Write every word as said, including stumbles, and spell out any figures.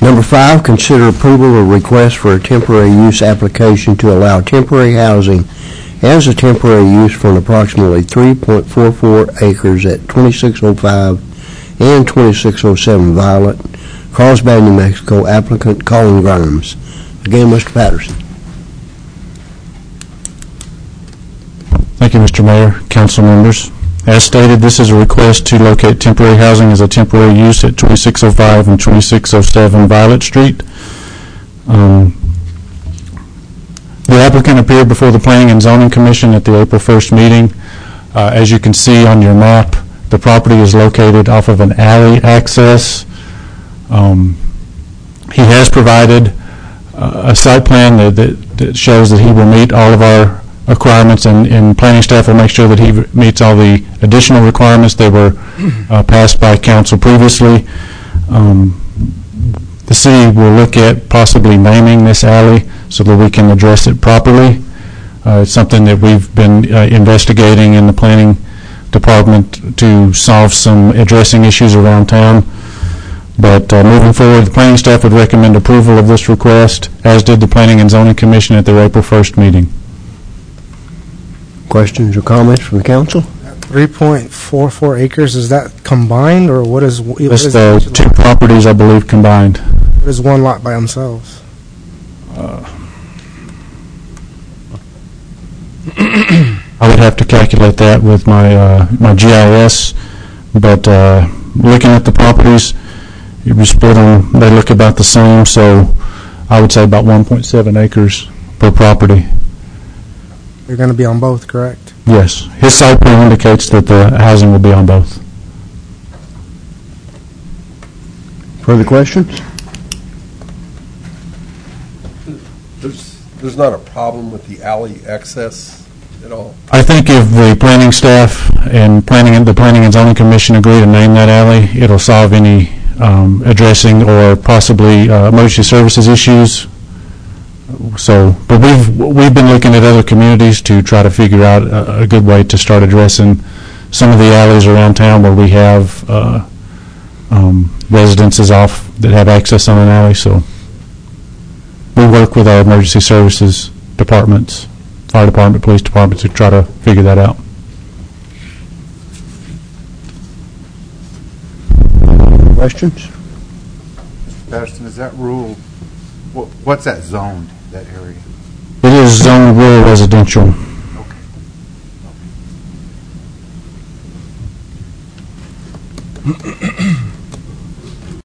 Number five, consider approval of request for a temporary use application to allow temporary housing as a temporary use for an approximately three point four four acres at twenty-six oh five and twenty-six oh seven Violet, Carlsbad, New Mexico. Applicant Colin Grimes. Again, Mister Patterson. Thank you, Mister Mayor, council members. As stated, this is a request to locate temporary housing as a temporary use at twenty-six oh five and twenty-six oh seven Violet Street. Um, the applicant appeared before the Planning and Zoning Commission at the April first meeting. Uh, as you can see on your map, the property is located off of an alley access. Um, he has provided uh, a site plan that, that, that shows that he will meet all of our requirements, and, and planning staff will make sure that he meets all the additional requirements that were uh, passed by council previously. Um, the city will look at possibly naming this alley so that we can address it properly. Uh, it's something that we've been uh, investigating in the planning department to solve some addressing issues around town. But uh, moving forward, the planning staff would recommend approval of this request, as did the Planning and Zoning Commission at their April first meeting. Questions or comments from the council? three point four four acres, is that combined, or what is, what That's is the each two lot? properties, I believe, combined. What is one lot by themselves? Uh, I would have to calculate that with my uh, my G I S, but uh, looking at the properties, you split them, they look about the same, so I would say about one point seven acres per property. They're going to be on both, correct? Yes. His site plan indicates that the housing will be on both. Further questions? There's, there's not a problem with the alley access at all? I think if the planning staff and planning and the Planning and Zoning Commission agree to name that alley, it'll solve any um, addressing or possibly uh, emergency services issues. So, but we've we've been looking at other communities to try to figure out a, a good way to start addressing some of the alleys around town where we have uh, um, residences off that have access on an alley. So, we work with our emergency services departments, fire department, police department, to try to figure that out. Questions? Patterson, is that rural? What, what's that zoned? That area? It is zoned rural residential. Okay.